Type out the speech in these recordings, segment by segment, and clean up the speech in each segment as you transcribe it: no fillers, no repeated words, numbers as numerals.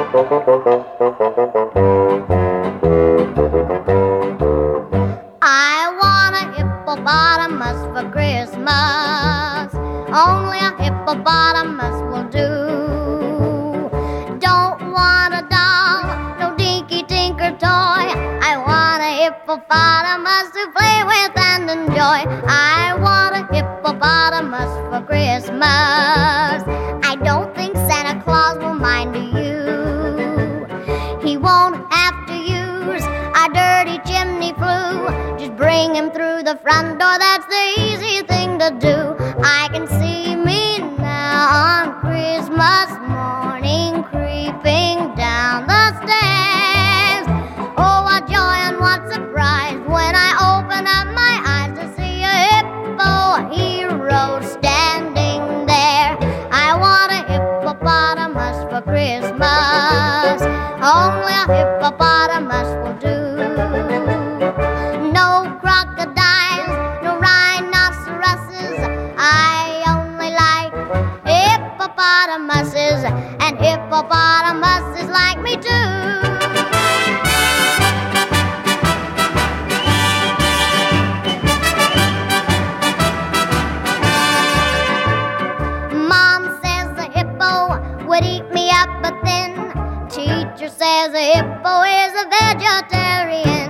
I want a hippopotamus for Christmas. Only a hippopotamus will do. Don't want a doll, no dinky tinker toy. I want a hippopotamus to play with and enjoy. I want a hippopotamus for Christmas. I don't think Santa Claus will mind you. He won't have to use our dirty chimney flue. Just bring him through the front door, that's the easy thing to do. I can see me now on Christmas morning creeping down the stairs. Oh, what joy and what surprise when I open up my eyes to see a hippo hero standing there. I want a hippopotamus for Christmas. Only a hippopotamus will do. No crocodiles, no rhinoceroses. I only like hippopotamuses, and hippopotamuses like me too. Mom says the hippo would eat me up, but then teacher says a hippo is a vegetarian.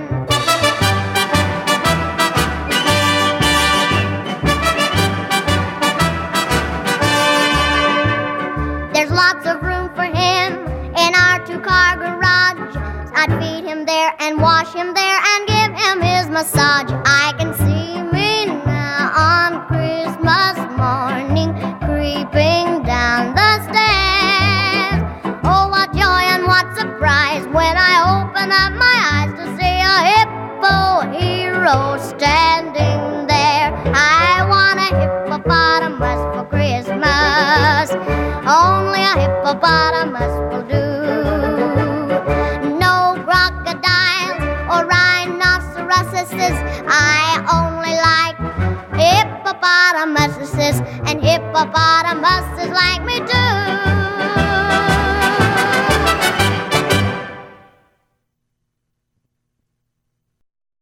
There's lots of room for him in our two-car garage. I'd feed him there and wash him there and give him his massage. I can see me now on Christmas morning creeping down the stairs. Oh, what joy and what surprise when I open up my eyes to see a hippo hero standing there. I want a hippopotamus for Christmas. Only a hippopotamus will do. No crocodiles or rhinoceroses. I only like hippopotamuses, and hippopotamuses like me